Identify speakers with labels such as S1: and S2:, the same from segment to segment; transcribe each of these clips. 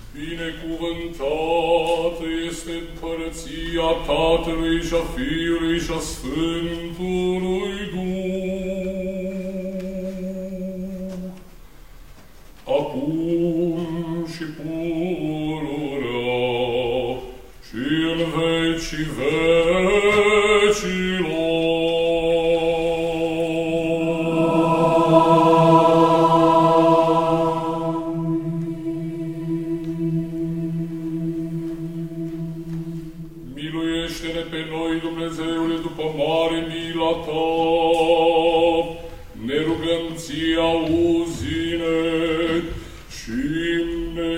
S1: Binecuvântată este împărăția Tatălui și a Fiului și a Sfântului Duh, acum și pururea și în vecii vecilor. Miluiește-ne pe noi, Dumnezeule, după mare mila Ta, ne rugăm Ție, auzi-ne și ne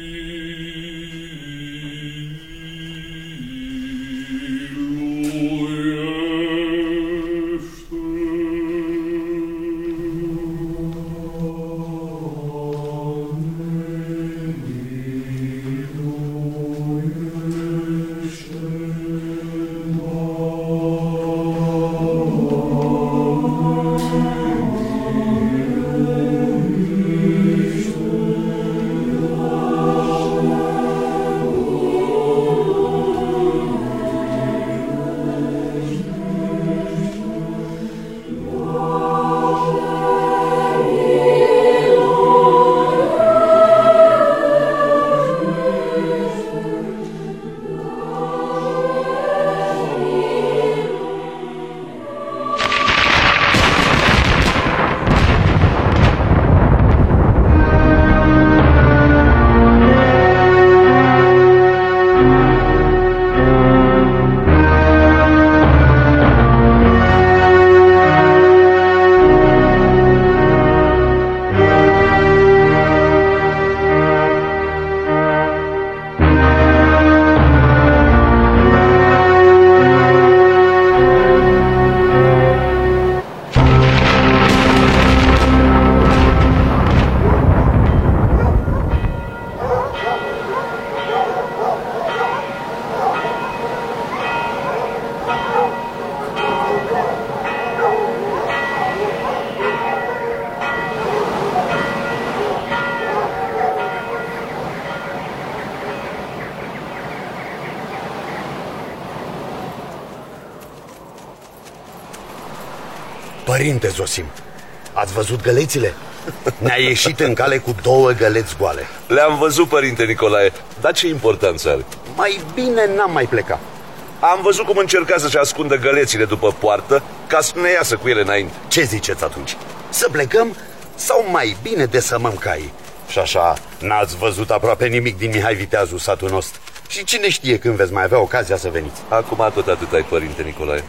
S2: Părinte Zosim, ați văzut gălețile? Ne-a ieșit în cale cu 2 găleți goale.
S3: Le-am văzut, părinte Nicolae, dar ce importanță are?
S2: Mai bine n-am mai plecat.
S3: Am văzut cum încerca să-și ascundă gălețile după poartă ca să ne iasă cu ele înainte.
S2: Ce ziceți atunci? Să plecăm sau mai bine desămăm caii? Și așa n-ați văzut aproape nimic din Mihai Viteazul, satul nostru. Și cine știe când veți mai avea ocazia să veniți.
S3: Acum tot atât ai, părinte Nicolae.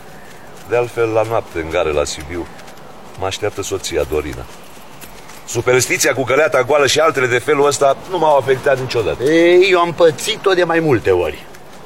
S3: De altfel, la noapte, în gară la Sibiu, mă așteaptă soția Dorina. Superstiția cu găleata goală și altele de felul ăsta nu m-au afectat niciodată.
S2: Ei, eu am pățit-o de mai multe ori.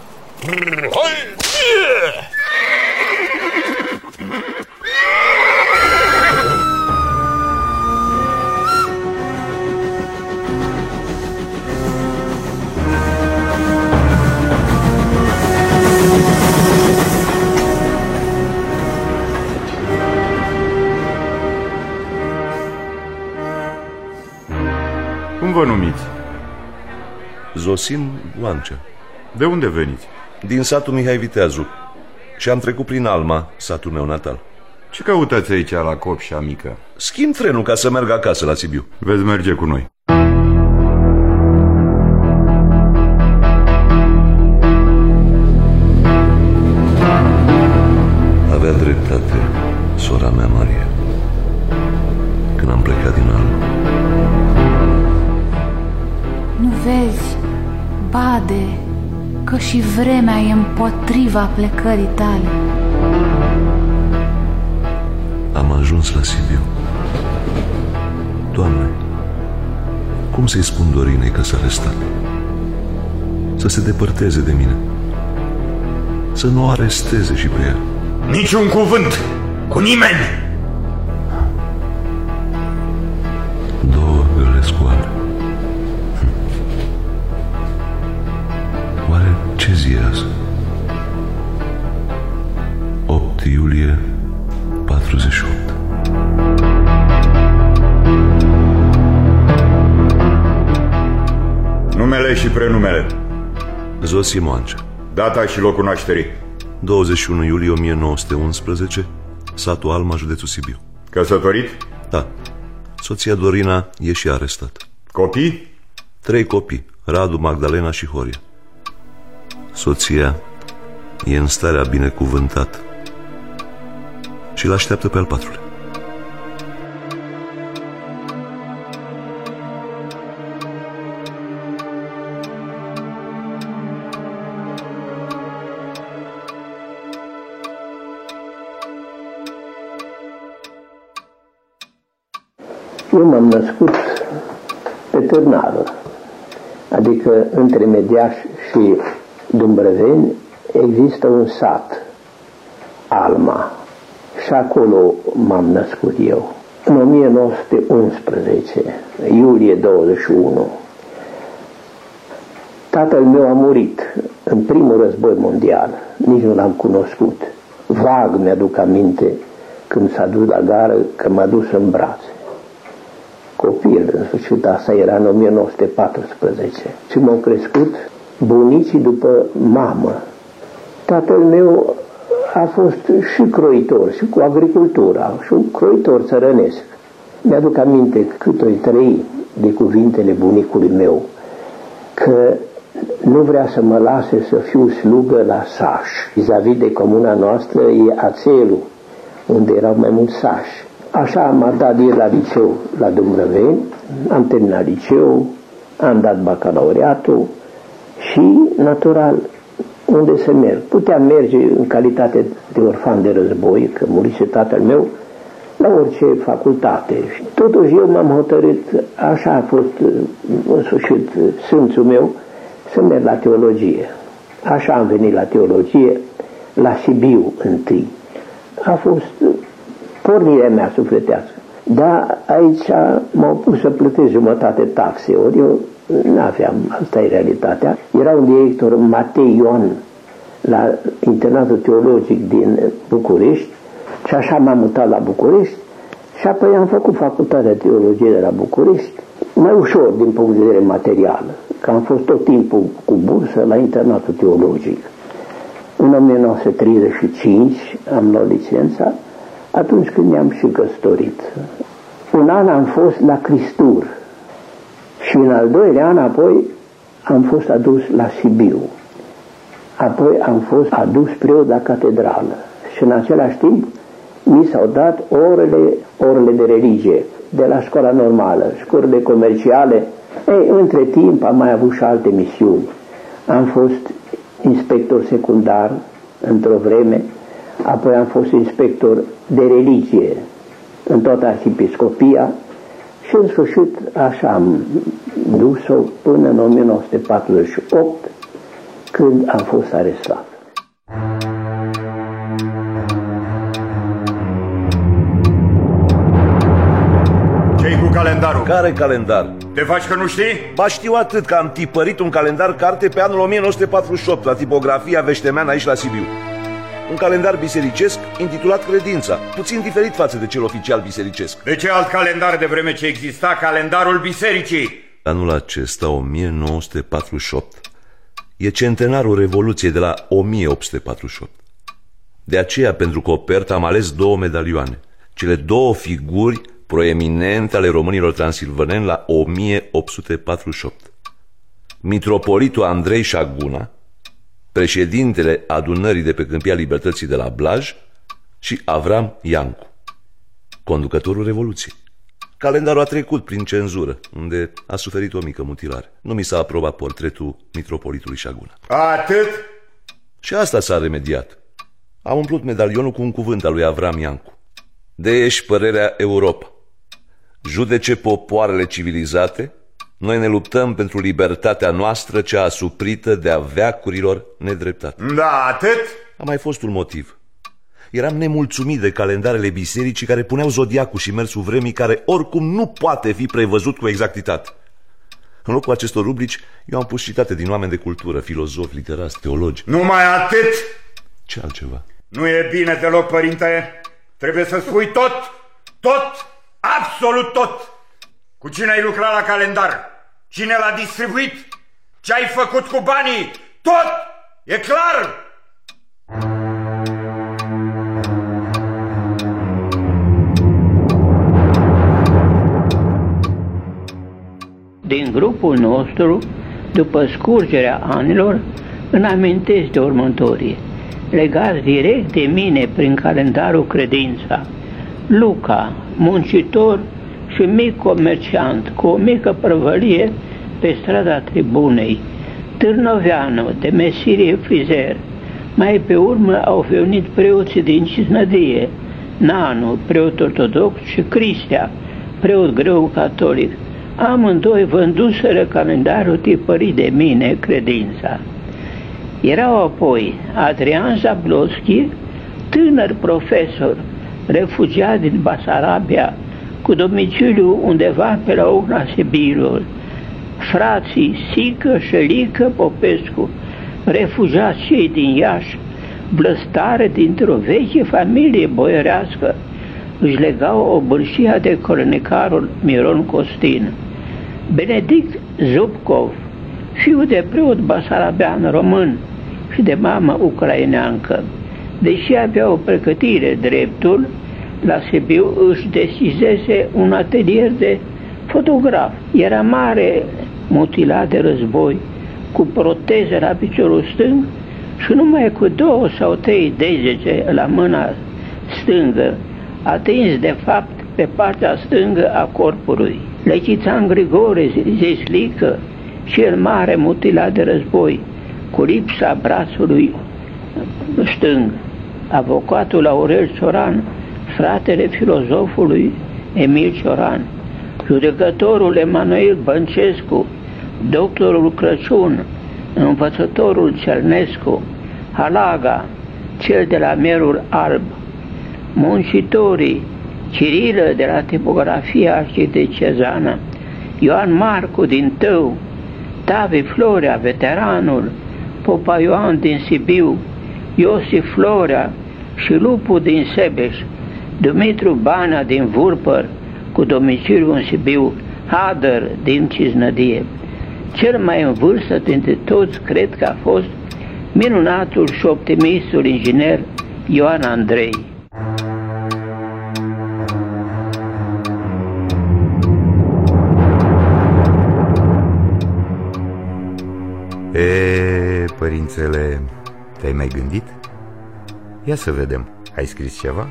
S4: Cum vă numiți?
S3: Zosim Oancea.
S4: De unde veniți?
S3: Din satul Mihai Viteazu. Și am trecut prin Alma, satul meu natal.
S4: Ce căutați aici la Copșa Mică?
S3: Schimb trenul ca să merg acasă la Sibiu.
S4: Veți merge cu noi.
S3: Avea dreptate sora mea Maria când am plecat din Alma.
S5: Nu vezi, Bade, că și vremea e împotriva plecării tale.
S3: Am ajuns la Sibiu. Doamne, cum să-i spun Dorinei că s-a arestat? Să se depărteze de mine, să nu o aresteze și pe ea.
S6: Niciun cuvânt cu nimeni.
S3: 2 găleți goale. Oare ce zi e azi? 8 iulie 48.
S4: Numele și prenumele.
S3: Zosie Moancea.
S4: Data și locul nașterii.
S3: 21 iulie 1911, satul Alma, județul Sibiu.
S4: Căsătorit?
S3: Da. Soția Dorina e și arestată.
S4: Copii?
S3: 3 copii, Radu, Magdalena și Horia. Soția e în starea binecuvântată și l-așteaptă pe al patrulea.
S7: Eu m-am născut pe Târnavă, adică între Mediaș și Dumbrăveni există un sat, Alma, și acolo m-am născut eu. În 1911, iulie 21, tatăl meu a murit în primul război mondial, nici nu l-am cunoscut. Vag mi-aduc aminte când s-a dus la gară că m-a dus în brațe. Copil, în sfârșit, asta era în 1914. Și m-au crescut bunicii după mamă. Tatăl meu a fost și croitor, și cu agricultura, și un croitor țărănesc. Mi-aduc aminte cât o trăi de cuvintele bunicului meu, că nu vrea să mă lase să fiu slugă la saș. Vis-a-vis de comuna noastră e Ațelul, unde erau mai mulți sași. Așa m-a dat el la liceu la Dumbrăveni, am terminat liceu, am dat bacalaureatul și, natural, unde să merg. Puteam merge în calitate de orfan de război, că murise tatăl meu, la orice facultate. Și totuși eu m-am hotărât, așa a fost în sfârșit simțul meu, să merg la teologie. Așa am venit la teologie, la Sibiu întâi. A fost pornirea mea sufletească. Dar aici m-au pus să plătesc jumătate taxe, ori eu n-aveam, asta e realitatea. Era un director, Matei Ion, la internatul teologic din București și așa m-am mutat la București și apoi am făcut facultatea de teologie de la București, mai ușor din punct de vedere material, că am fost tot timpul cu bursă la internatul teologic. În 1935 am luat licența, atunci când ne-am și căsătorit. Un an am fost la Cristur și în al doilea an apoi am fost adus la Sibiu. Apoi am fost adus preot la catedrală și în același timp mi s-au dat orele de religie de la școala normală, școlile comerciale. Ei, între timp am mai avut și alte misiuni. Am fost inspector secundar într-o vreme, apoi am fost inspector de religie în toată arhiepiscopia și în sfârșit așa am dus-o până în 1948, când am fost arestat.
S4: Ce-i cu calendarul?
S3: Care calendar?
S4: Te faci că nu știi?
S3: Ba știu atât, că am tipărit un calendar carte pe anul 1948 la tipografia Veștemean aici la Sibiu. Un calendar bisericesc intitulat Credința, puțin diferit față de cel oficial bisericesc.
S4: De ce alt calendar de vreme ce exista calendarul bisericii?
S3: Anul acesta, 1948, e centenarul Revoluției de la 1848. De aceea, pentru copertă, am ales 2 medalioane, cele 2 figuri proeminente ale românilor transilvaneni la 1848. Mitropolitul Andrei Șaguna, președintele adunării de pe Câmpia Libertății de la Blaj, și Avram Iancu, conducătorul Revoluției. Calendarul a trecut prin cenzură, unde a suferit o mică mutilare. Nu mi s-a aprobat portretul mitropolitului Șaguna.
S4: Atât?
S3: Și asta s-a remediat. Am umplut medalionul cu un cuvânt al lui Avram Iancu: de-eși părerea Europa. Judece popoarele civilizate, noi ne luptăm pentru libertatea noastră, cea asuprită de-a veacurilor nedreptate.
S4: Da, atât?
S3: A mai fost un motiv. Eram nemulțumit de calendarele bisericii care puneau zodiacul și mersul vremii, care oricum nu poate fi prevăzut cu exactitate. În locul acestor rubrici, eu am pus citate din oameni de cultură, filozofi, literați, teologi.
S4: Numai atât?
S3: Ce altceva?
S4: Nu e bine deloc, părinte. Trebuie să spui tot, absolut tot. Cu cine ai lucrat la calendar? Cine l-a distribuit? Ce-ai făcut cu banii? Tot! E clar?
S7: Din grupul nostru, după scurgerea anilor, îmi amintesc de următorii, legați direct de mine prin calendarul Credința. Luca, muncitor și mic comerciant, cu o mică prăvălie pe strada Tribunei, Târnoveanu, de meserie frizer. Mai pe urmă au venit preoții din Cisnădie, Nanu, preot ortodox, și Cristea, preot greu-catolic. Amândoi vânduseră calendarul tipărit de mine, Credința. Erau apoi Adrian Zabloschi, tânăr profesor, refugiat din Basarabia, cu domiciliu undeva pe la Ugna Sibirilor, frații Sică și Lică Popescu, refugiați cei din Iași, blăstare dintr-o veche familie boierească, își legau obârșia de cronicarul Miron Costin. Benedict Zubkov, fiu de preot basarabean român și de mamă ucraineancă, deși avea o pregătire dreptul, la Sibiu își deschisese un atelier de fotograf. Era mare, mutilat de război, cu proteze la piciorul stâng și numai cu 2 sau 3 degete la mâna stângă, atins de fapt pe partea stângă a corpului. Lechițan Grigore Zeslică, cel mare mutilat de război, cu lipsa brațului stâng. Avocatul Aurel Cioran, fratele filozofului Emil Cioran, judecătorul Emanuel Băncescu, doctorul Crăciun, învățătorul Cernescu, Halaga, cel de la Merul Alb, muncitorii Cirilă de la tipografia arhidecezană, Ioan Marcu din Tău, Tavi Florea, veteranul, Popa Ioan din Sibiu, Iosif Florea și Lupu din Sebeș, Dumitru Bana din Vurpăr, cu domiciliu în Sibiu, Hadăr din Cisnădie. Cel mai în vârstă dintre toți cred că a fost minunatul și optimistul inginer Ioan Andrei.
S6: Părințele, te-ai mai gândit? Ia să vedem, ai scris ceva?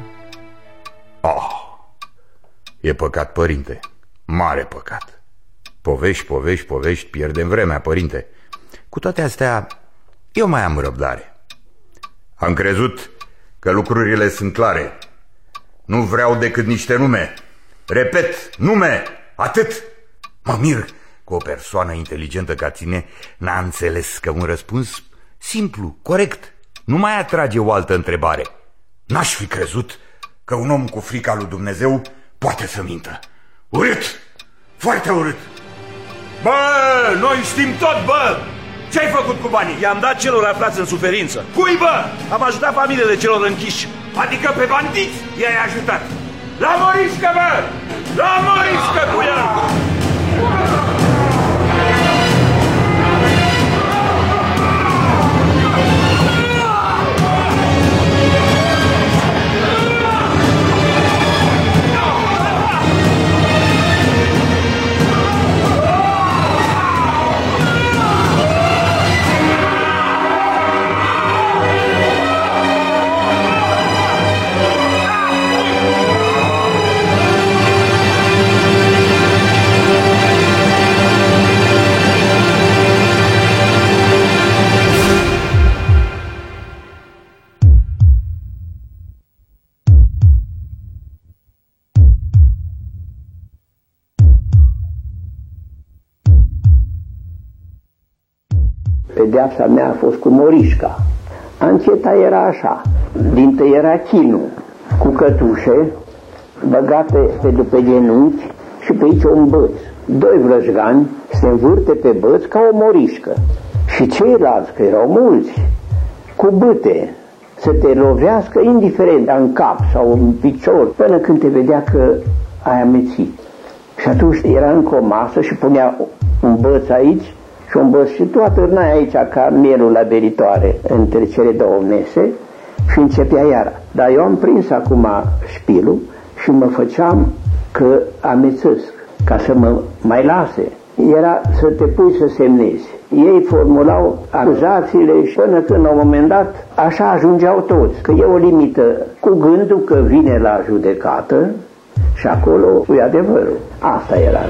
S4: E păcat, părinte, mare păcat. Povești, pierdem vremea, părinte. Cu toate astea, eu mai am răbdare. Am crezut că lucrurile sunt clare. Nu vreau decât niște nume. Repet, nume, atât. Mă mir că o persoană inteligentă ca tine n-a înțeles că un răspuns simplu, corect, nu mai atrage o altă întrebare. N-aș fi crezut că un om cu frica lui Dumnezeu poate să mintă. Urât, foarte urât. Bă, noi știm tot, bă! Ce-ai făcut cu banii?
S3: I-am dat celor aflați în suferință.
S4: Cui, bă?
S3: Am ajutat familiile celor închiși.
S4: Adică pe bandiți i-ai ajutat. La Moriscă, bă! La Moriscă cu ea!
S7: Pedeapsa mea a fost cu morișca. Ancheta era așa, dintă era chinul, cu cătușe, băgate pe după genunchi și pe aici un băț. 2 vrăjgani se învârte pe băț ca o morișcă. Și ceilalți, că erau mulți, cu bâte, să te lovească indiferent în cap sau în picior, până când te vedea că ai amețit. Și atunci era încă o masă și punea un băț aici Și am bășitua târnaia aici ca mielul la beritoare între cele două mese și începea iara. Dar eu am prins acum șpilul și mă făceam că amețesc ca să mă mai lase. Era să te pui să semnezi. Ei formulau acuzațiile și până când, la un moment dat, așa ajungeau toți. Că e o limită cu gândul că vine la judecată și acolo e adevărul. Asta era.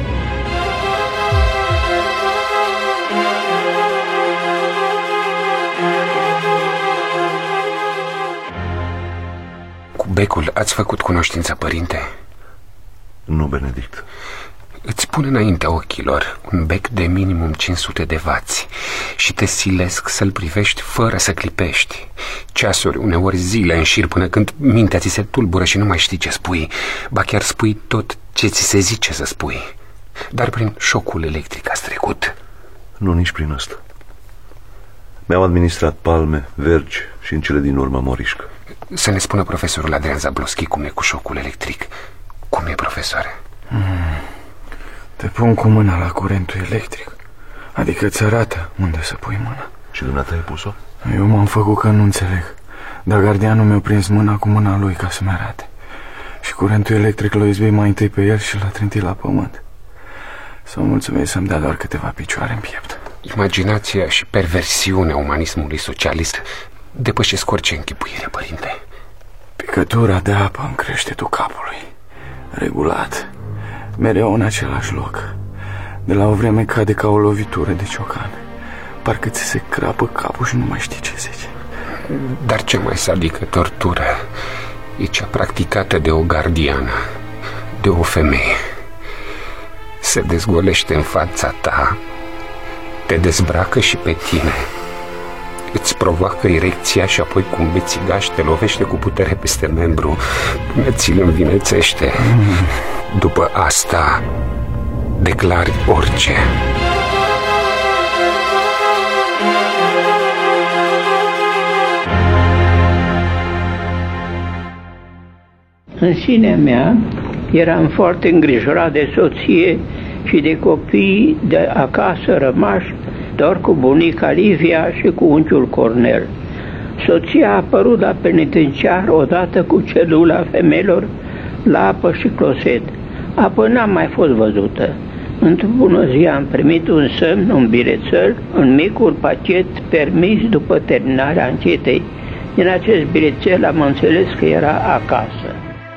S8: Cu becul ați făcut cunoștință, părinte?
S3: Nu, Benedict.
S8: Îți pun înaintea ochilor un bec de minimum 500 de vați și te silesc să-l privești fără să clipești. Ceasuri, uneori zile în șir, până când mintea ți se tulbură și nu mai știi ce spui, ba chiar spui tot ce ți se zice să spui. Dar prin șocul electric ați trecut.
S3: Nu, nici prin asta. Mi-au administrat palme, vergi și în cele din urmă morișcă.
S8: Să ne spună profesorul Adrian Zabloschi cum e cu șocul electric. Cum e, profesoare?
S9: Te pun cu mâna la curentul electric. Adică îți arată unde să pui mâna.
S3: Și dumneata ai pus-o?
S9: Eu m-am făcut că nu înțeleg. Dar gardianul mi-a prins mâna cu mâna lui ca să-mi arate. Și curentul electric l-a izbit mai întâi pe el și l-a trântit la pământ. Să-mi mulțumesc să-mi dea doar câteva picioare în piept.
S8: Imaginația și perversiunea umanismului socialist depășesc orice închipuire, părinte.
S9: Picătura de apă în creștetul capului, regulat, mereu în același loc. De la o vreme cade ca o lovitură de ciocan. Parcă ți se crapă capul și nu mai știi ce zice.
S8: Dar ce mai sadică tortură e cea practicată de o gardiană, de o femeie. Se dezgolește în fața ta, te dezbracă și pe tine, îți provoacă erecția și apoi cu un bețigaș te lovește cu putere peste membru până ți-l învinețește. După asta declari orice.
S7: În sinea mea eram foarte îngrijorat de soție și de copii de acasă rămași doar cu bunica Livia și cu unchiul Cornel. Soția a apărut la penitenciar odată cu celula femeilor la apă și closet. Apoi n-am mai fost văzută. Într-o bună zi am primit un semn, un bilețel, un micul pachet permis după terminarea anchetei. Din acest bilețel am înțeles că era acasă.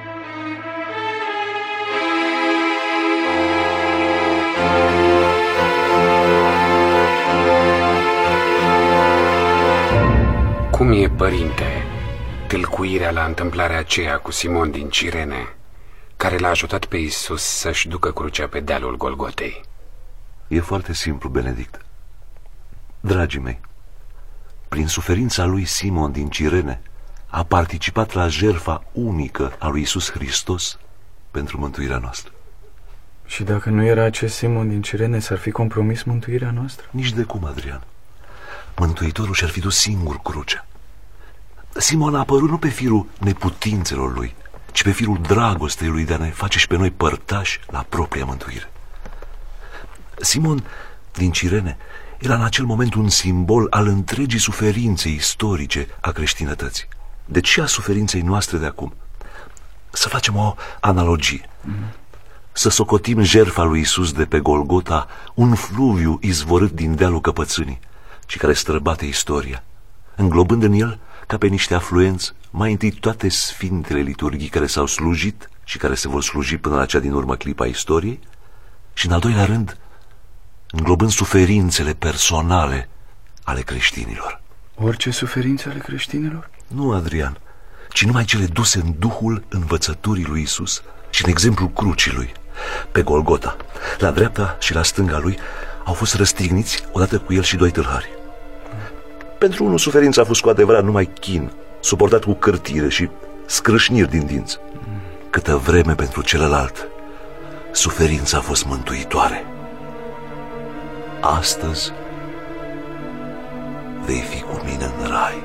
S8: Cum e, părinte, tâlcuirea la întâmplarea aceea cu Simon din Cirene, care l-a ajutat pe Iisus să-și ducă crucea pe dealul Golgotei?
S3: E foarte simplu, Benedict. Dragii mei, prin suferința lui Simon din Cirene a participat la jertfa unică a lui Iisus Hristos pentru mântuirea noastră.
S9: Și dacă nu era acest Simon din Cirene, s-ar fi compromis mântuirea noastră?
S3: Nici de cum, Adrian. Mântuitorul și-ar fi dus singur crucea. Simon a apărut nu pe firul neputințelor lui, ci pe firul dragostei lui de a ne face și pe noi părtași la propria mântuire. Simon din Cirene era în acel moment un simbol al întregii suferințe istorice a creștinătății. Deci și a suferinței noastre de acum. Să facem o analogie. Să socotim jertfa lui Iisus de pe Golgota un fluviu izvorât din dealul căpățânii și care străbate istoria, înglobând în el, ca pe niște afluenți, mai întâi toate sfintele liturghii care s-au slujit și care se vor sluji până la cea din urmă clipa istoriei, și în al doilea rând, înglobând suferințele personale ale creștinilor.
S9: Orice suferințe ale creștinilor?
S3: Nu, Adrian, ci numai cele duse în duhul învățăturii lui Iisus și în exemplul crucii lui. Pe Golgota, la dreapta și la stânga lui, au fost răstigniți odată cu el și doi tâlhari. Pentru unul suferința a fost cu adevărat numai chin, suportat cu cârtire și scrâșniri din dinți. Câtă vreme pentru celălalt, suferința a fost mântuitoare. Astăzi vei fi cu mine în rai.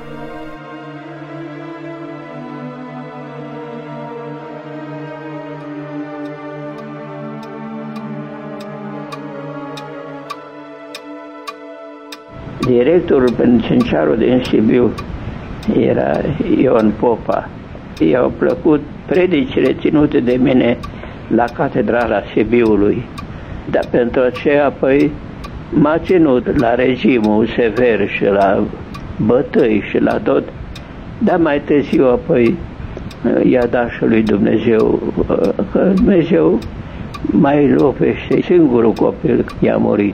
S7: Directorul penitenciarului din Sibiu era Ion Popa. I-au plăcut predicile ținute de mine la Catedrala Sibiului, dar pentru aceea apoi m-a ținut la regimul sever și la bătăi și la tot, dar mai târziu apoi i-a dat și lui Dumnezeu, că Dumnezeu mai lovește, singurul copil i-a murit.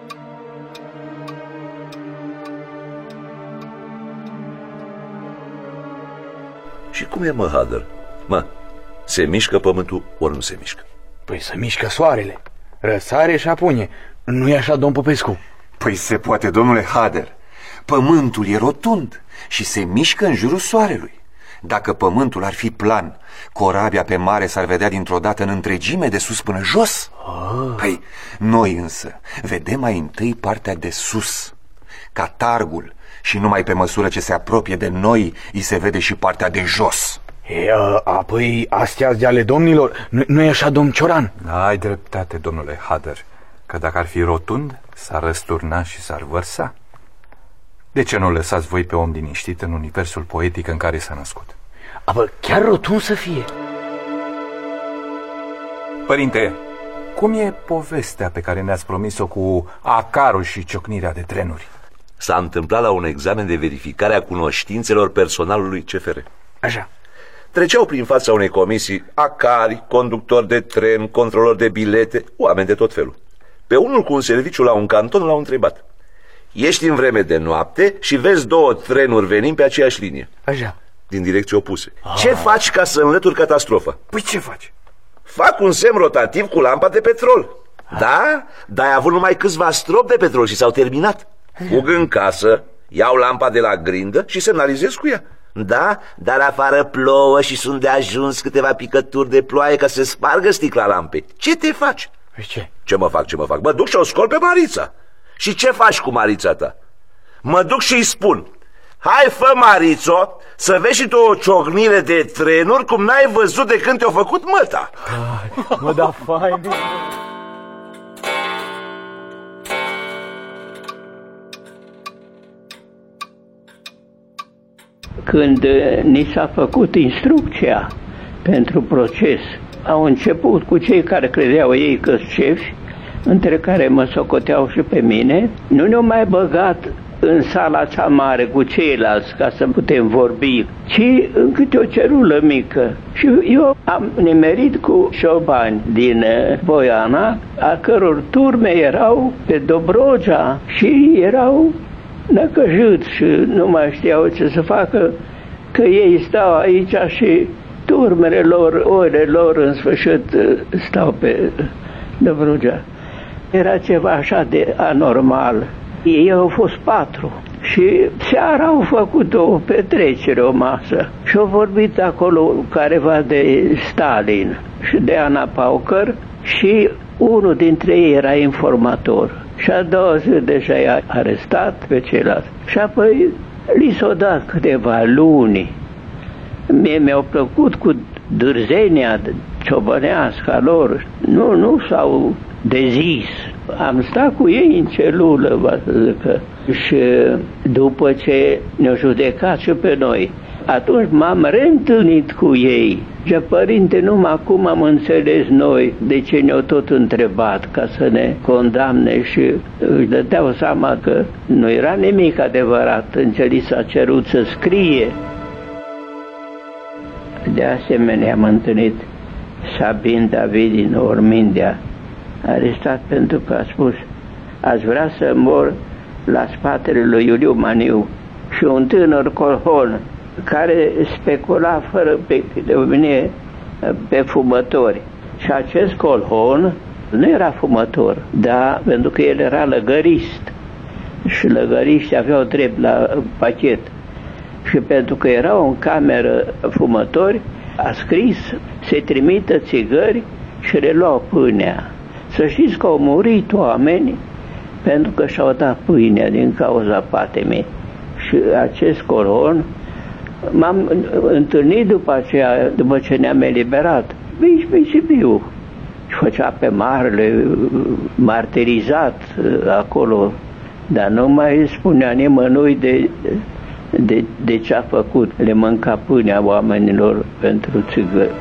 S3: Și cum e, mă, Hader? Mă, se mișcă pământul ori nu se mișcă?
S9: Păi se mișcă soarele, răsare și apune. Nu-i așa, domn Popescu?
S10: Păi se poate, domnule Hader. Pământul e rotund și se mișcă în jurul soarelui. Dacă pământul ar fi plan, corabia pe mare s-ar vedea dintr-o dată în întregime, de sus până jos. Păi, noi însă vedem mai întâi partea de sus, catargul, și numai pe măsură ce se apropie de noi, îi se vede și partea de jos.
S9: Apoi astea de ale domnilor, nu e așa, domn Cioran?
S11: Ai dreptate, domnule Hader, că dacă ar fi rotund, s-ar răsturna și s-ar vărsa. De ce nu lăsați voi pe om liniștit în universul poetic în care s-a născut?
S9: Chiar rotund să fie.
S11: Părinte, cum e povestea pe care ne-ați promis-o cu acarul și ciocnirea de trenuri?
S3: S-a întâmplat la un examen de verificare a cunoștințelor personalului CFR.
S9: Așa.
S3: Treceau prin fața unei comisii acari, conductori de tren, controlori de bilete, oameni de tot felul. Pe unul cu un serviciu la un canton l-au întrebat: ești în vreme de noapte și vezi două trenuri venind pe aceeași linie,
S9: așa,
S3: din direcții opuse. Ce faci ca să înlături catastrofa?
S9: Păi ce faci?
S3: Fac un semn rotativ cu lampa de petrol. Da, dar ai avut numai câțiva stropi de petrol și s-au terminat. Fug în casă, iau lampa de la grindă și semnalizez cu ea. Da, dar afară plouă și sunt de ajuns câteva picături de ploaie ca să spargă sticla lampei. Ce te faci?
S9: Ce?
S3: Ce mă fac? Mă duc și o scol pe Marița. Și ce faci cu Marița ta? Mă duc și îi spun: hai, fă, Marițo, să vezi și tu o ciocnire de trenuri cum n-ai văzut de când te-a făcut măta.
S9: Mă, da fain.
S7: Când ni s-a făcut instrucția pentru proces, au început cu cei care credeau ei că-s șefi, între care mă socoteau și pe mine. Nu ne-au mai băgat în sala cea mare cu ceilalți ca să putem vorbi, ci în câte o celulă mică. Și eu am nimerit cu șobani din Boiana, a căror turme erau pe Dobrogea și erau năcăjiți și nu mai știau ce să facă, că ei stau aici și turmele lor, oile lor în sfârșit stau pe Dobrogea. Era ceva așa de anormal. Ei au fost 4 și seara au făcut o petrecere, o masă, și au vorbit acolo careva de Stalin și de Ana Paucăr și unul dintre ei era informator. Și a doua zi deja i-a arestat pe ceilalți. Și apoi li s-au dat câteva luni. Mie mi-au plăcut cu dârzenia ciobănească a lor. Nu s-au dezis. Am stat cu ei în celulă, vă să zică. Și după ce ne-au judecat și pe noi, atunci m-am reîntâlnit cu ei. Și, părinte, numai acum am înțeles noi de ce ne-au tot întrebat ca să ne condamne, și își dădeau seama că nu era nimic adevărat în ce li s-a cerut să scrie. De asemenea am întâlnit Sabin David din Ormindea, arestat pentru că a spus: aș vrea să mor la spatele lui Iuliu Maniu, și un tânăr colhon care specula fără pe fumători. Și acest colhon nu era fumător, dar pentru că el era lăgărist și lăgăriștii aveau drept la pachet. Și pentru că erau în cameră fumători, a scris să trimită țigări și le luau pâinea. Să știți că au murit oameni pentru că și-au dat pâinea din cauza patemei. Și acest colon m-am întâlnit după aceea, după ce ne-am eliberat, aici pe Sibiu, și făcea pe marele martirizat acolo dar nu mai spunea nimănui de ce a făcut. Le mânca pâinea oamenilor pentru țigări.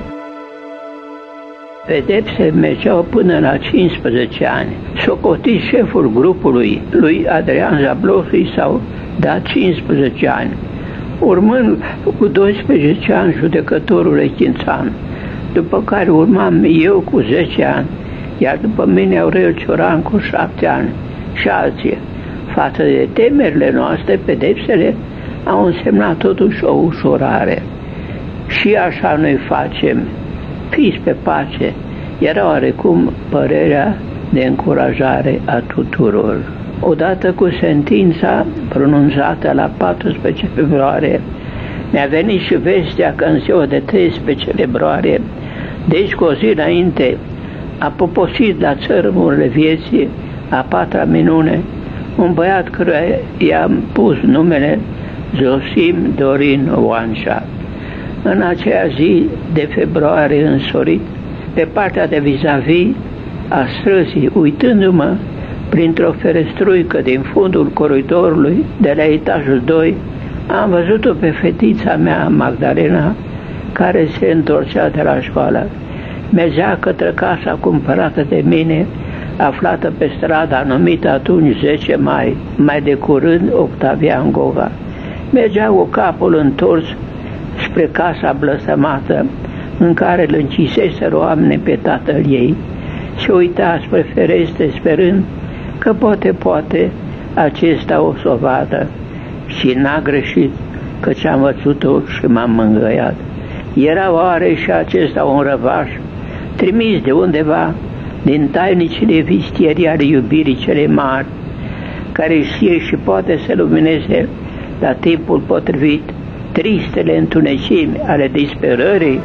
S7: Pedepse mergeau până la 15 ani. Socotit șeful grupului, lui Adrian Jablonski, s-au dat 15 ani. Urmând cu 12 ani judecătorul Echințan, după care urmam eu cu 10 ani, iar după mine Aurel Cioran cu 7 ani și alții. Față de temerile noastre, pedepsele au însemnat totuși o ușurare. Și așa noi facem, fiți pe pace, era oarecum părerea de încurajare a tuturor. Odată cu sentința pronunțată la 14 februarie, mi-a venit și vestea că în ziua de 13 februarie, deci cu o zi înainte, a poposit la țărmurile vieții, a patra minune, un băiat căruia i-am pus numele Zosim Dorin Oancea. În aceea zi de februarie însorit, pe partea de vis-a-vis a străzii, uitându-mă printr-o ferestruică din fundul coridorului de la etajul 2, am văzut-o pe fetița mea, Magdalena, care se întorcea de la școală. Mergea către casa cumpărată de mine, aflată pe strada numită atunci 10 mai, mai de curând Octavian Goga. Mergea cu capul întors spre casa blăstămată în care îl înciseseră oameni pe tatăl ei. Se uita spre ferestre sperând că poate acesta o să o vadă. Și n-a greșit, căci am văzut-o și m-am mângâiat. Era oare și acesta un răvaș trimis de undeva din tainicile vistierii ale iubirii cele mari, care știe și poate să lumineze la timpul potrivit tristele întunecimi ale disperării?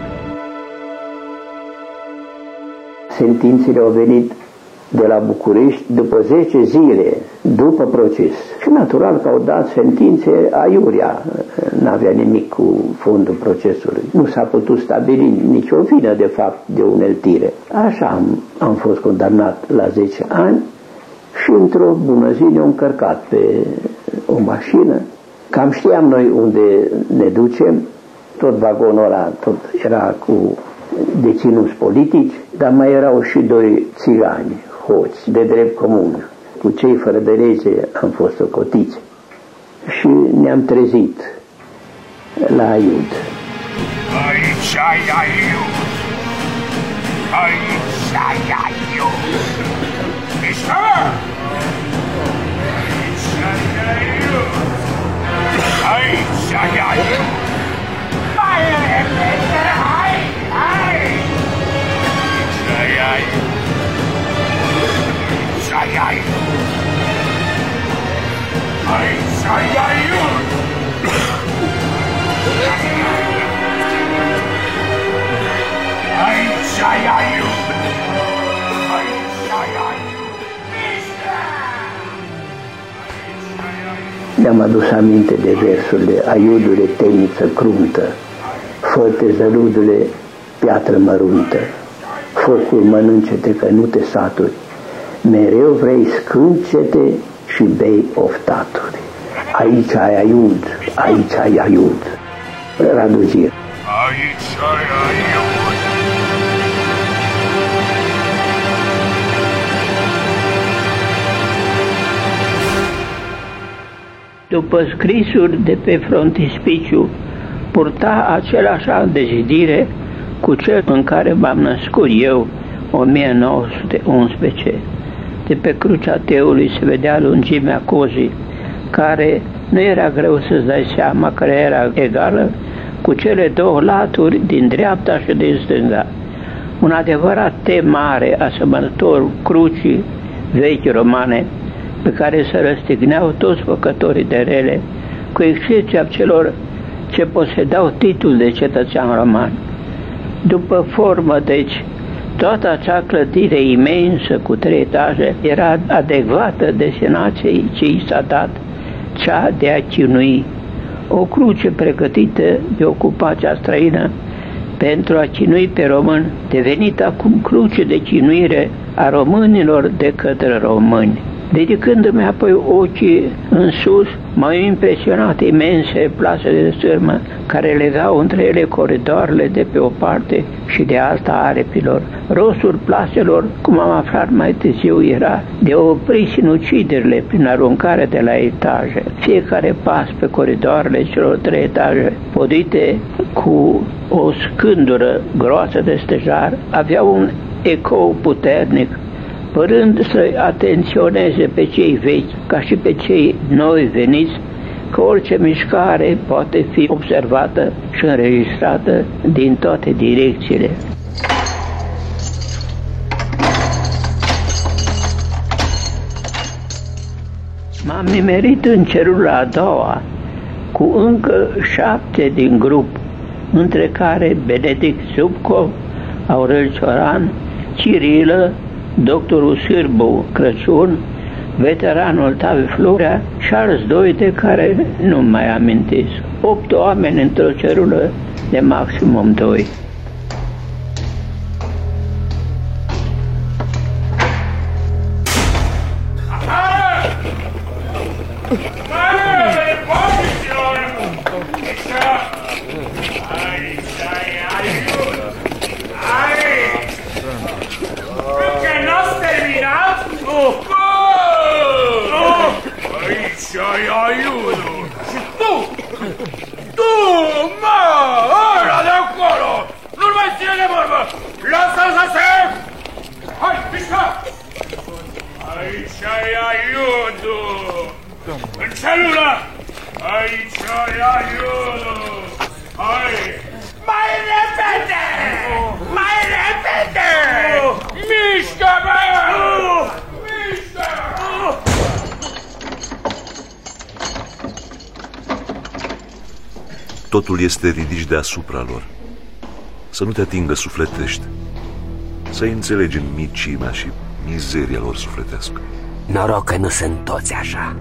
S7: Sentințele au venit de la București după 10 zile, după proces. Și natural că au dat sentințe aiurea, n-avea nimic cu fondul procesului. Nu s-a putut stabili nicio vină, de fapt, de uneltire. Așa am fost condamnat la 10 ani și într-o bună zi ne-au încărcat pe o mașină. Cam știam noi unde ne ducem, tot vagonul ăla tot era cu deținuți politici, dar mai erau și 2 țigani, hoți, de drept comun. Cu cei fără de lege am fost socotiți și ne-am trezit la Aiud.
S12: Aici ai Aiud! Aici ai Aiud! Mișcă! Aici ai Aiud! Mai repede, hai, hai! Aici ai Aiud! Aici ai Aiud! Aici ai Aiud! Aici ai Aiud! Aici ai Aiud!
S7: Mi-am adus aminte de versurile: Aiudule, temniță cruntă, fă-te zăludule, piatră măruntă, focul mănânce-te că nu te saturi, mereu vrei scânce-te și bei oftaturi. Aici ai Aiud, aici ai Aiud. Radu Gir.
S12: Aici ai Aiud.
S7: După scrisuri de pe frontispiciu, purta același an de zidire cu cel în care m-am născut eu, 1911. De pe crucea teului se vedea lungimea cozii, care nu era greu să-ți dai seama că era egală cu cele 2 laturi din dreapta și din stânga. Un adevărat T mare, asemănător crucii vechi romane, pe care se răstigneau toți făcătorii de rele, cu excepția celor ce posedau titlul de cetățean roman. După formă, deci, toată acea clădire imensă cu 3 etaje era adecvată destinației ce i s-a dat, cea de a chinui, o cruce pregătită de ocupația străină pentru a chinui pe român, devenită acum cruce de chinuire a românilor de către români. Ridicându-mi apoi ochii în sus, m-au impresionat imense plase de sârmă care legau între ele coridoarele de pe o parte și de alta a aripilor. Rostul plaselor, cum am aflat mai târziu, era de a opri sinuciderile prin aruncare de la etaje. Fiecare pas pe coridoarele celor 3 etaje, podite cu o scândură groasă de stejar, avea un ecou puternic, părând să atenționeze pe cei vechi ca și pe cei noi veniți, că orice mișcare poate fi observată și înregistrată din toate direcțiile. M-am nimerit în celula a doua cu încă 7 din grup, între care Benedict Zubkov, Aurel Cioran, Cirilă, doctorul Sârbu Crăciun, veteranul Tavi Florea și alți 2 de care nu mai amintesc. 8 oameni într-o celulă de maximum 2.
S3: Totul este ridici deasupra lor. Să nu te atingă sufletește. Să-i înțelegi în micimea și mizeria lor sufletească.
S13: Noroc că nu sunt toți așa.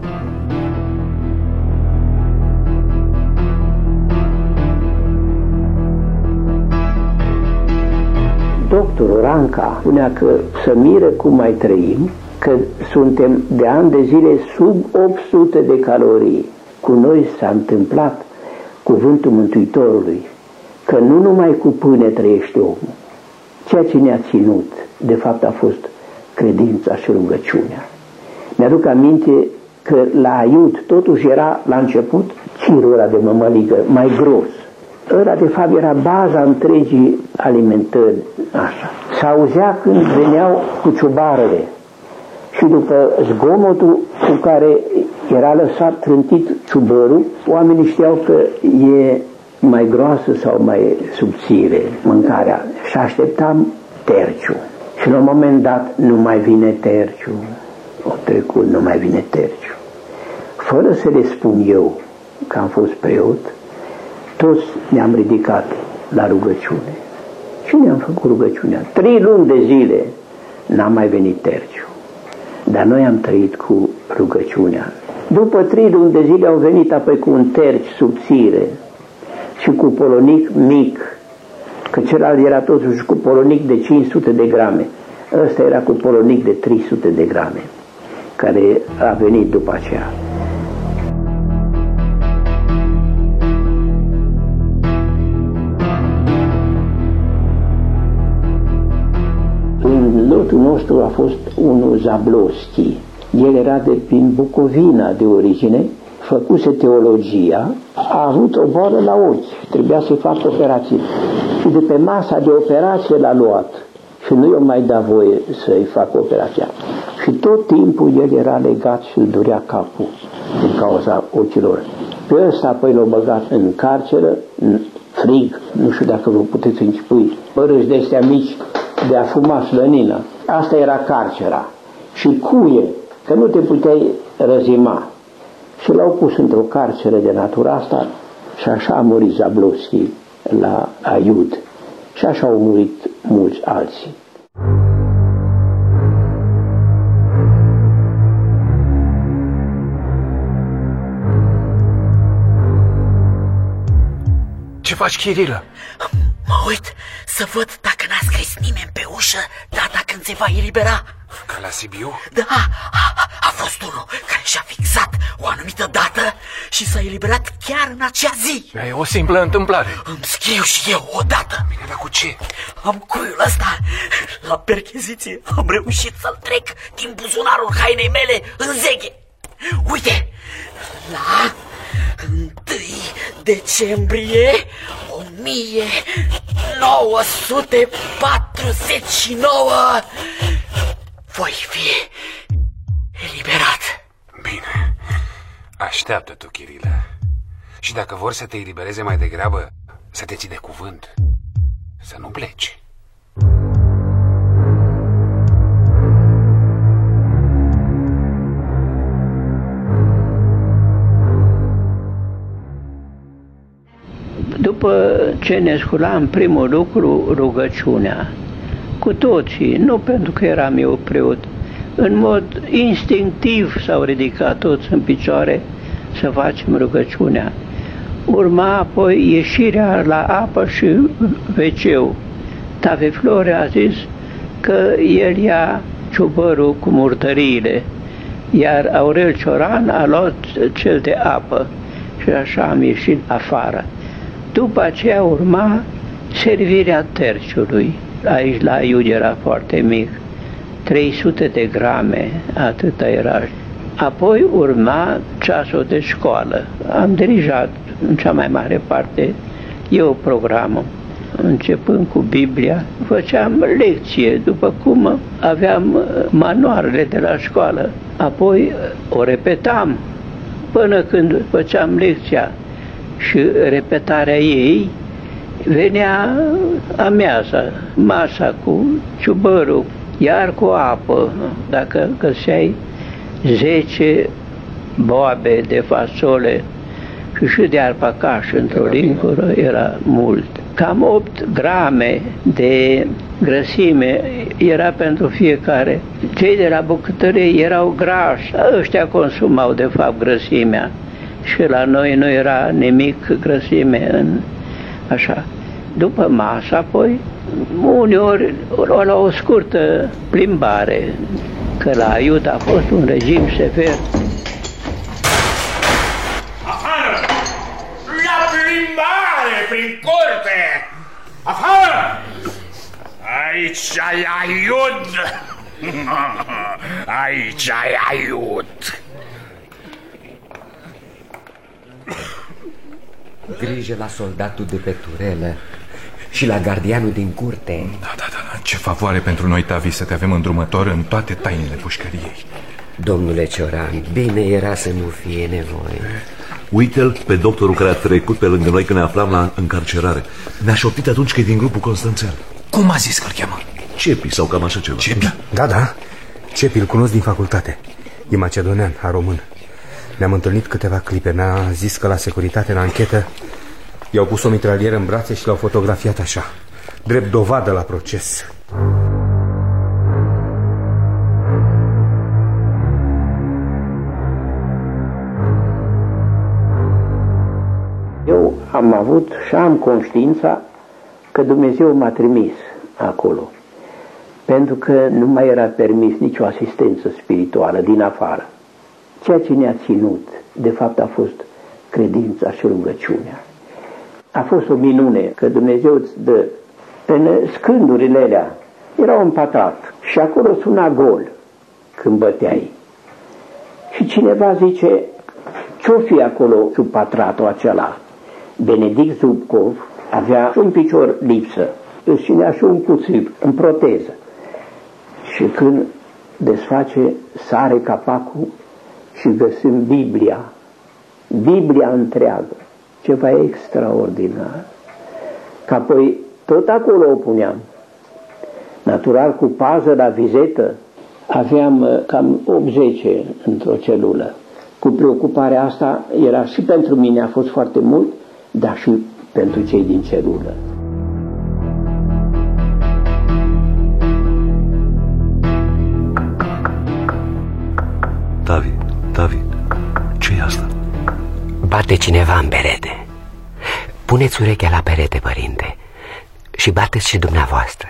S7: Doctorul Ranca spunea că să miră cum mai trăim, că suntem de ani de zile sub 800 de calorii. Cu noi s-a întâmplat cuvântul Mântuitorului, că nu numai cu pâine trăiește omul. Ceea ce ne-a ținut, de fapt, a fost credința și rugăciunea. Mi-aduc aminte că la Aiud totuși era la început cirul ăla de mămăligă, mai gros. Ăla de fapt era baza întregii alimentări, așa. S-auzea când veneau cu ciobarele și după zgomotul cu care era lăsat trântit ciubărul, oamenii știau că e mai groasă sau mai subțire mâncarea și așteptam terciu. Și la un moment dat nu mai vine terciu, o trecut, nu mai vine terciu. Fără să le spun eu că am fost preot, toți ne-am ridicat la rugăciune. Și ne-am făcut rugăciunea. 3 luni de zile n-a mai venit terciu. Dar noi am trăit cu rugăciunea. După 3 luni de zile au venit apoi cu un terci subțire și cu polonic mic, că celălalt era totuși cu polonic de 500 de grame. Ăsta era cu polonic de 300 de grame, care a venit după aceea. În lotul nostru a fost unul Zabloschi. El era de prin Bucovina de origine, făcuse teologia, a avut o boală la ochi, trebuia să-i facă operație. Și de pe masa de operație l-a luat și nu i-a mai dat voie să-i facă operația. Și tot timpul el era legat și îl durea capul din cauza ochilor. Pe ăsta apoi l-a băgat în carceră, în frig, nu știu dacă vă puteți închipui, părâși de astea mici de a fuma slănină. Asta era carcera. Și cuie, că nu te puteai răzima. Și l-au pus într-o carceră de natura asta și așa a murit Zabloschi la Aiud. Și așa au murit mulți alții.
S9: Ce faci, Chirilă?
S14: Mă uit să văd dacă n-a scris nimeni pe ușă data când se va elibera.
S8: Ca la Sibiu?
S14: Da, a fost unul care și-a fixat o anumită dată și s-a eliberat chiar în acea zi.
S8: E o simplă întâmplare.
S14: Îmi scriu și eu o dată.
S8: Bine, dar cu ce?
S14: Am cuiul ăsta. La percheziție am reușit să-l trec din buzunarul hainei mele în zeghe. Uite, la 1 decembrie 1949 voi fi eliberat.
S8: Bine, așteaptă tu, Chirilă. Și dacă vor să te elibereze mai degrabă, să te ții de cuvânt, să nu pleci.
S7: După ce ne sculam, primul lucru, rugăciunea. Cu toții, nu pentru că eram eu preot, în mod instinctiv s-au ridicat toți în picioare să facem rugăciunea. Urma apoi ieșirea la apă și WC-ul. Tave Flore a zis că el ia ciubărul cu murtăriile, iar Aurel Cioran a luat cel de apă și așa am ieșit afară. După aceea urma servirea terciului. Aici la Iud era foarte mic, 300 de grame, atâta era. Apoi urma ceasul de școală. Am dirijat în cea mai mare parte eu programul. Începând cu Biblia, făceam lecție, după cum aveam manualele de la școală. Apoi o repetam până când făceam lecția și repetarea ei, venea amiaza, masa cu ciubărul, iar cu apă. Dacă găseai 10 boabe de fasole și de arpacaș într-o lingură, era mult. Cam 8 grame de grăsime era pentru fiecare. Cei de la bucătărie erau grași, ăștia consumau de fapt grăsimea și la noi nu era nimic grăsime așa. După masă, apoi, uneori la o scurtă plimbare, că la Iud a fost un regim sever.
S12: Afară! La plimbare prin curte! Afară! Aici ai Iud! Aici ai Iud!
S13: Grijă la soldatul de pe turelă și la gardianul din curte.
S11: Da. Ce favoare pentru noi, Tavi, să te avem îndrumător în toate tainele pușcăriei.
S13: Domnule Cioran, bine era să nu fie nevoie.
S3: Uite-l pe doctorul care a trecut pe lângă noi când ne aflam la încarcerare. Ne-a șoptit atunci că e din grupul Constanțean.
S9: Cum a zis că-l cheamă?
S3: Cepi sau cam așa ceva.
S9: Cepi?
S6: Da, Cepi îl cunosc din facultate. E macedonean, a român. Ne-am întâlnit câteva clipe. Mi-a zis că la securitate, în anchetă, i-au pus o mitralieră în brațe și l-au fotografiat așa, drept dovadă la proces.
S7: Eu am avut și am conștiința că Dumnezeu m-a trimis acolo, pentru că nu mai era permis nicio asistență spirituală din afară. Ceea ce ne-a ținut, de fapt, a fost credința și rugăciunea. A fost o minune că Dumnezeu îți dă. În scândurile alea era un patrat și acolo suna gol când băteai. Și cineva zice, ce-o fi acolo sub patratul acela? Benedict Zubkov avea un picior lipsă, își ținea și un cuțit în proteză. Și când desface, sare capacul și găsim Biblia întreagă, ceva extraordinar. Că apoi tot acolo o puneam. Natural, cu pază la vizetă, aveam cam 80 într-o celulă. Cu preocuparea asta era și pentru mine, a fost foarte mult, dar și pentru cei din celulă.
S3: Tavi, ce e asta?
S13: Bate cineva în perete. Puneți urechea la perete, părinte.
S15: Și bateți și dumneavoastră.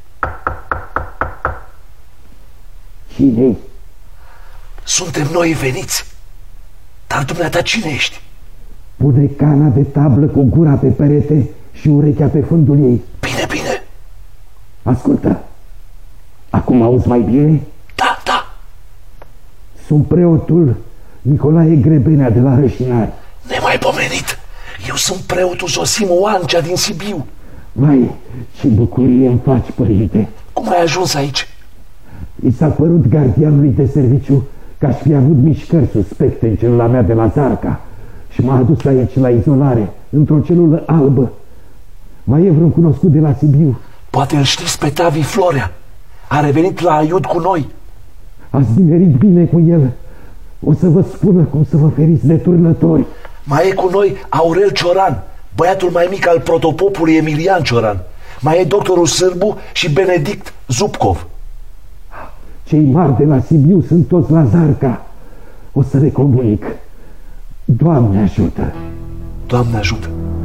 S16: Cine-i?
S3: Suntem noi veniți. Dar dumneata cine ești?
S16: Pune cana de tablă cu gura pe perete și urechea pe fundul ei.
S3: Bine, bine.
S16: Ascultă. Acum auzi mai bine?
S3: Da, da.
S16: Sunt preotul Nicolae Grebenea de la Rășinari.
S3: Nemaipomenit. Eu sunt preotul Zosimu Ancea din Sibiu.
S16: Vai, ce bucurie îmi faci, părinte.
S3: Cum ai ajuns aici?
S16: I s-a părut gardianului de serviciu că aș fi avut mișcări suspecte în celula mea de la Zarca și m-a adus aici la izolare, într-o celulă albă. Mai e vreun cunoscut de la Sibiu?
S3: Poate îl știți pe Tavi Florea. A revenit la Aiud cu noi.
S16: Ați nimerit bine cu el. O să vă spună cum să vă feriți de turnători.
S3: Mai e cu noi Aurel Cioran, băiatul mai mic al protopopului Emilian Cioran. Mai e doctorul Sârbu și Benedict Zubcov.
S16: Cei mari de la Sibiu sunt toți la Zarca. O să le comunic. Doamne ajută!
S3: Doamne ajută!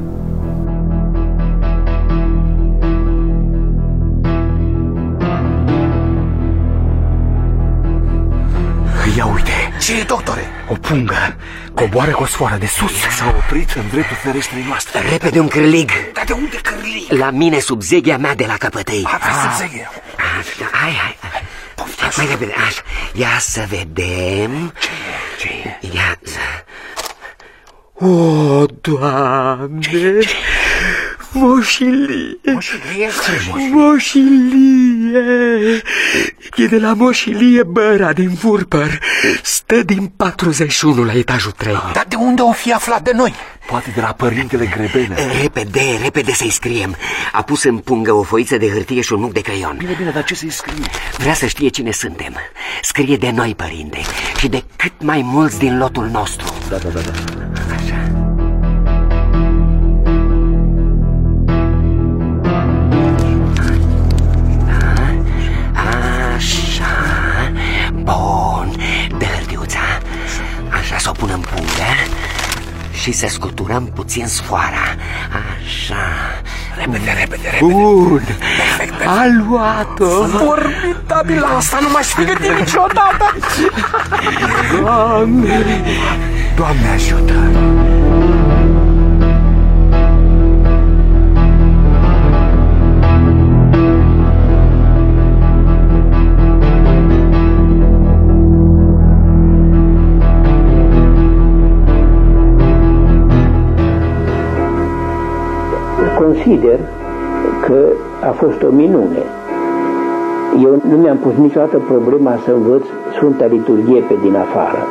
S6: Ia uite!
S3: Ce e, doctore?
S6: O pungă coboară cu o sfoară de sus.
S3: S-a oprit în dreptul ferestrei noastre.
S15: Repede un cârlig.
S3: Dar de unde cârlig?
S15: La mine, sub zeghea mea de la căpătâi.
S3: Sub zeghea.
S15: Hai. Mai repede, așa. Ia să vedem.
S3: Ce e?
S15: Ia să... O, Doamne! Ce? Moșilie! Moșilie! E de la Moșilie Băra din Vurpăr. Stă din 41 la etajul 3.
S3: Dar de unde o fi aflat de noi? Poate de la părintele Grebenea.
S15: Repede să-i scriem. A pus în pungă o foiță de hârtie și un nuc de creion.
S3: Bine, dar ce să-i scrie?
S15: Vrea să știe cine suntem. Scrie de noi, părinte, și de cât mai mulți din lotul nostru.
S3: Da.
S15: Așa. Bun, dă hârtiuța. Așa, să o punem în pungă și să scuturăm puțin sfoara. Așa.
S3: Repede.
S15: Bun. A luat-o.
S3: Formidabil, asta nu m-aș fi gândit niciodată.
S6: Doamne ajută!
S7: Consider că a fost o minune. Eu nu mi-am pus niciodată problema să învăț Sfânta Liturghie pe din afară.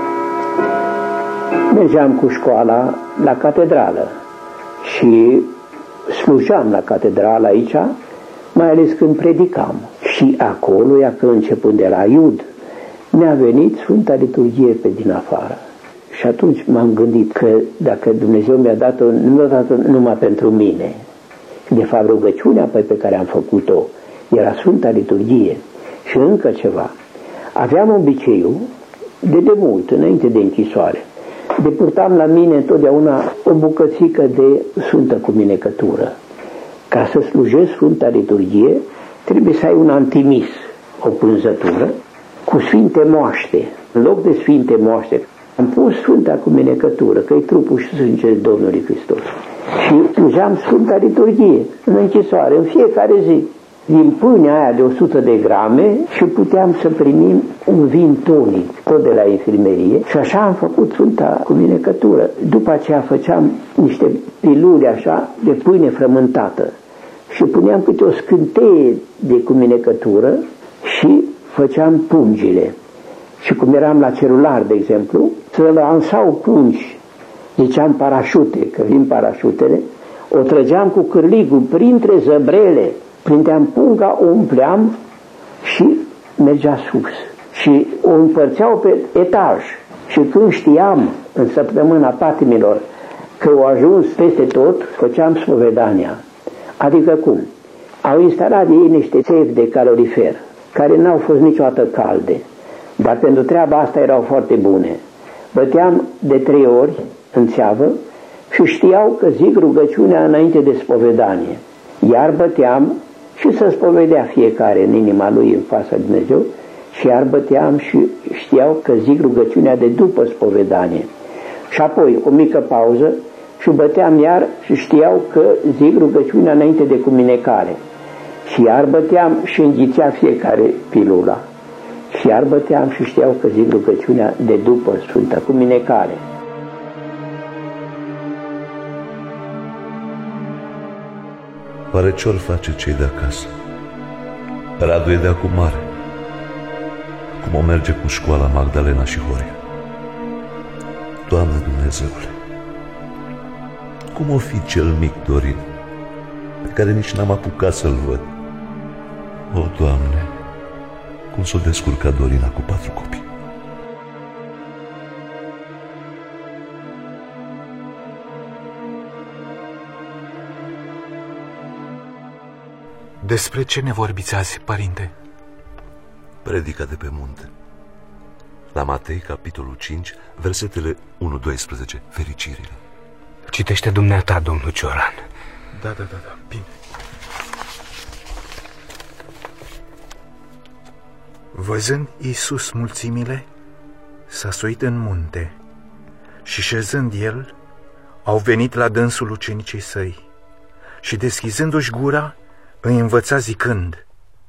S7: Mergeam cu școala la catedrală și slujam la catedrală aici, mai ales când predicam. Și acolo, iacă începând de la Iud, mi-a venit Sfânta Liturghie pe din afară. Și atunci m-am gândit că dacă Dumnezeu mi-a dat-o, nu mi-a dat-o numai pentru mine. De fapt, rugăciunea pe care am făcut-o era Sfânta Liturghie. Și încă ceva. Aveam obiceiul, de demult, înainte de închisoare, de purtam la mine întotdeauna o bucățică de Sfântă Cuminecătură. Ca să slujești Sfânta Liturghie, trebuie să ai un antimis, o pânzătură, cu sfinte moaște. În loc de sfinte moaște, am pus Sfânta Cuminecătură, că e trupul și sângele Domnului Hristos. Și slujeam Sfânta Liturghie în închisoare, în fiecare zi. Din pâinea aia de 100 de grame și puteam să primim un vin tonic, tot de la infirmerie. Și așa am făcut Sfânta Cuminecătură. După aceea făceam niște pilule așa de pâine frământată și puneam câte o scânteie de cuminecătură și făceam pungile. Și cum eram la celular, de exemplu, să lansau pungi, ziceam parașute, că vin parașutele, o trăgeam cu cârligul printre zăbrele, prindeam punga, o umpleam și mergea sus. Și o împărțeau pe etaj. Și când știam, în săptămâna patimilor, că au ajuns peste tot, făceam spovedania. Adică cum? Au instalat ei niște țevi de calorifer, care n-au fost niciodată calde, dar pentru treaba asta erau foarte bune. Băteam de 3 ori în țeavă și știau că zic rugăciunea înainte de spovedanie. Iar băteam și să spovedea fiecare în inima lui în fața lui Dumnezeu, și iar băteam și știau că zic rugăciunea de după spovedanie. Și apoi o mică pauză și băteam iar și știau că zic rugăciunea înainte de cuminecare. Și iar băteam și înghițea fiecare pilula. Și iar băteam și știau că zic rugăciunea de după Sfânta Cuminecare.
S3: Oare ce-or face cei de acasă? Radu e de acum mare. Cum o merge cu școala Magdalena și Horia? Doamne Dumnezeule, cum o fi cel mic Dorin, pe care nici n-am apucat să-l văd? O, Doamne, cum s-o descurca Dorina cu 4 copii?
S11: Despre ce ne vorbiți azi, părinte?
S3: Predica de pe munte. La Matei, capitolul 5, versetele 1-12, fericirile.
S6: Citește dumneata, domnul Cioran.
S11: Da, bine. Văzând Iisus mulțimile, s-a suit în munte și șezând el, au venit la dânsul ucenicii săi și deschizându-și gura, îi învăța zicând: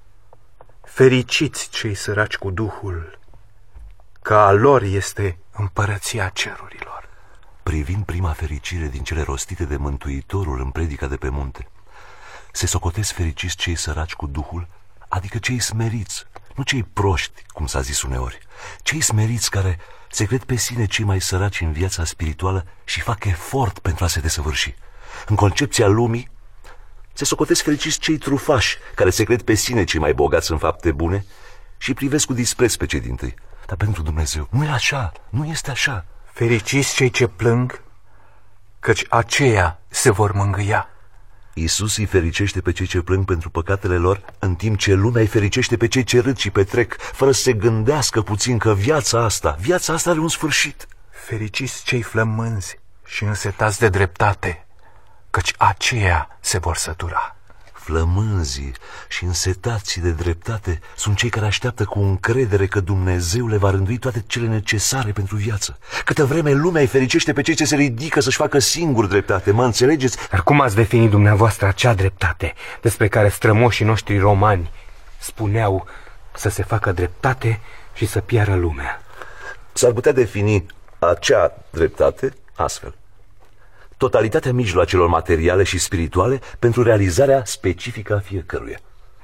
S11: fericiți cei săraci cu Duhul, că a lor este împărăția cerurilor.
S3: Privind prima fericire din cele rostite de Mântuitorul în predica de pe munte, se socotesc fericiți cei săraci cu Duhul, adică cei smeriți, nu cei proști, cum s-a zis uneori, cei smeriți care se cred pe sine cei mai săraci în viața spirituală și fac efort pentru a se desăvârși. În concepția lumii, se socotesc fericiți cei trufași, care se cred pe sine cei mai bogați în fapte bune și privesc cu dispreț pe cei dintâi. Dar pentru Dumnezeu nu e așa, nu este așa.
S11: Fericiți cei ce plâng, căci aceia se vor mângâia.
S3: Iisus îi fericește pe cei ce plâng pentru păcatele lor, în timp ce lumea îi fericește pe cei ce râd și petrec, fără să se gândească puțin că viața asta are un sfârșit.
S11: Fericiți cei flămânzi și însetați de dreptate, căci aceia se vor sătura.
S3: Flămânzii și însetații de dreptate sunt cei care așteaptă cu încredere că Dumnezeu le va rândui toate cele necesare pentru viață. Câtă vreme lumea îi fericește pe cei ce se ridică să-și facă singur dreptate, mă înțelegeți?
S6: Dar cum ați definit dumneavoastră acea dreptate despre care strămoșii noștri romani spuneau să se facă dreptate și să piară lumea?
S3: S-ar putea defini acea dreptate astfel: totalitatea mijloacelor materiale și spirituale pentru realizarea specifică a fiecăruia.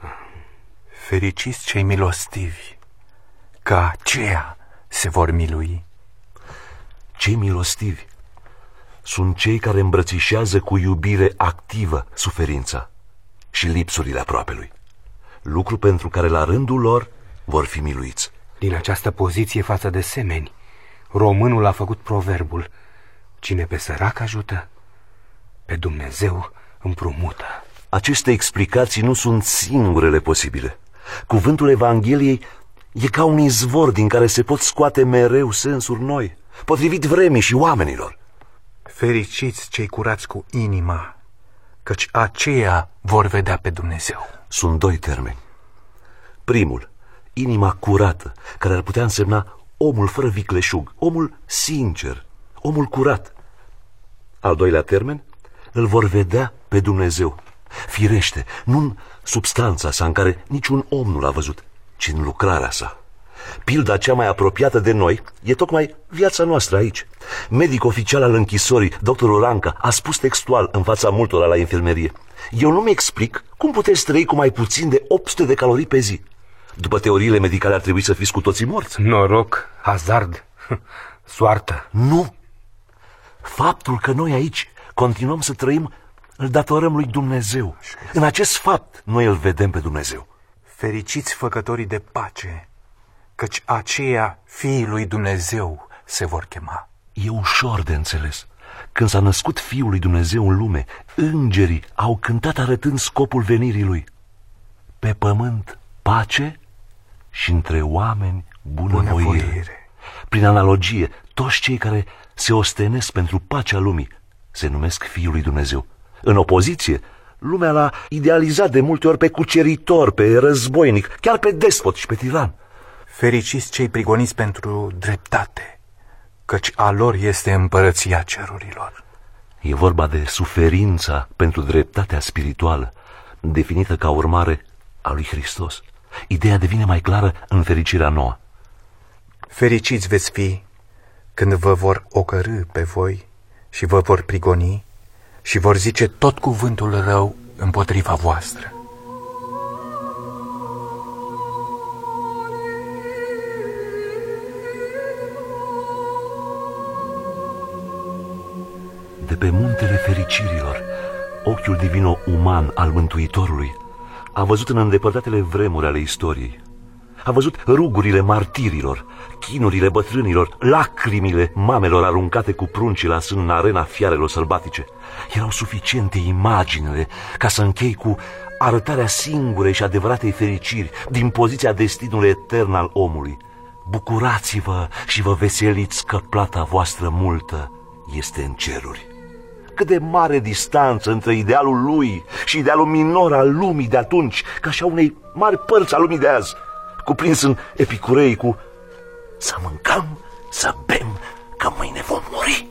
S11: Fericiți cei milostivi, că aceia se vor milui.
S3: Cei milostivi sunt cei care îmbrățișează cu iubire activă suferința și lipsurile aproapelui, lucru pentru care la rândul lor vor fi miluiți.
S6: Din această poziție față de semeni, românul a făcut proverbul: cine pe sărac ajută, pe Dumnezeu împrumută.
S3: Aceste explicații nu sunt singurele posibile. Cuvântul Evangheliei e ca un izvor din care se pot scoate mereu sensuri noi, potrivit vremii și oamenilor.
S11: Fericiți cei curați cu inima, căci aceia vor vedea pe Dumnezeu.
S3: Sunt 2 termeni. Primul, inima curată, care ar putea însemna omul fără vicleșug, omul sincer, omul curat. Al doilea termen, îl vor vedea pe Dumnezeu. Firește, nu în substanța sa în care niciun om nu l-a văzut, ci în lucrarea sa. Pilda cea mai apropiată de noi e tocmai viața noastră aici. Medic oficial al închisorii, doctorul Ranca, a spus textual în fața multora la infirmerie: eu nu-mi explic cum puteți trăi cu mai puțin de 800 de calorii pe zi. După teoriile medicale ar trebui să fiți cu toții morți.
S6: Noroc, hazard, soartă.
S3: Nu! Faptul că noi aici continuăm să trăim îl datorăm lui Dumnezeu. În acest fapt noi îl vedem pe Dumnezeu.
S11: Fericiți făcătorii de pace, căci aceia fiii lui Dumnezeu se vor chema.
S3: E ușor de înțeles. Când s-a născut Fiul lui Dumnezeu în lume, îngerii au cântat arătând scopul venirii lui: pe pământ pace și între oameni bunăvoire. Prin analogie, toți cei care se ostenesc pentru pacea lumii se numesc Fiul lui Dumnezeu. În opoziție, Lumea l-a idealizat de multe ori pe cuceritor, pe războinic, chiar pe despot și pe tiran.
S11: Fericiți cei prigoniți pentru dreptate, căci a lor este împărăția cerurilor.
S3: E vorba de suferința pentru dreptatea spirituală, definită ca urmare a lui Hristos. Ideea devine mai clară în fericirea nouă.
S11: Fericiți veți fi când vă vor ocărî pe voi și vă vor prigoni și vor zice tot cuvântul rău împotriva voastră.
S3: De pe muntele fericirilor, ochiul divino-uman al Mântuitorului a văzut în îndepărtatele vremuri ale istoriei. A văzut rugurile martirilor, chinurile bătrânilor, lacrimile mamelor aruncate cu prunci la sân în arena fiarelor sălbatice. Erau suficiente imaginele ca să închei cu arătarea singurei și adevăratei fericiri din poziția destinului etern al omului. Bucurați-vă și vă veseliți că plata voastră multă este în ceruri. Cât de mare distanță între idealul lui și idealul minor al lumii de atunci, ca și a unei mari părți a lumii de azi, cuprins în epicurei cu să mâncăm, să bem, că mâine vom muri.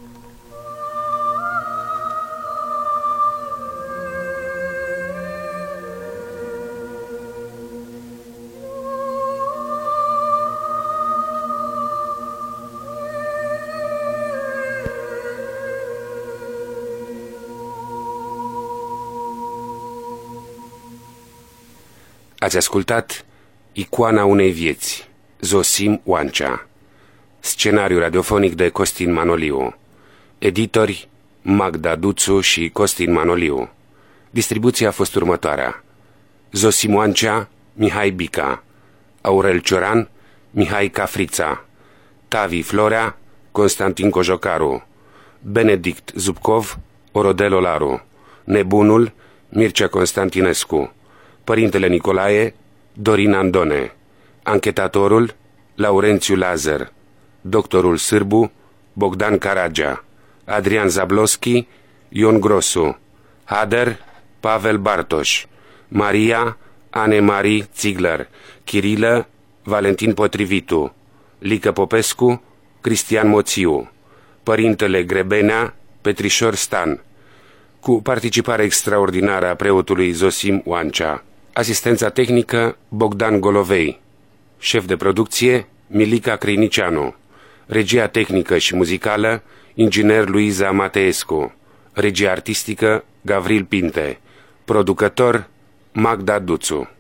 S8: Ați ascultat Icoana unei vieți, Zosim Oancea. Scenariu radiofonic de Costin Manoliu. Editori Magda Duțu și Costin Manoliu. Distribuția a fost următoarea: Zosim Oancea, Mihai Bica; Aurel Cioran, Mihai Cafrița; Tavi Florea, Constantin Cojocaru; Benedict Zubcov, Orodel Olaru; Nebunul, Mircea Constantinescu; Părintele Nicolae, Dorin Andone; Anchetatorul, Laurențiu Lazar; Doctorul Sârbu, Bogdan Caragea; Adrian Zabloschi, Ion Grosu; Hader, Pavel Bartoș; Maria, Anne-Marie Ziegler; Chirilă, Valentin Potrivitu; Lică Popescu, Cristian Moțiu; Părintele Grebenea, Petrișor Stan, cu participare extraordinară a preotului Zosim Oancea. Asistența tehnică Bogdan Golovei. Șef de producție Milica Creinicianu. Regia tehnică și muzicală inginer Luiza Mateescu. Regia artistică Gavril Pinte. Producător Magda Duțu.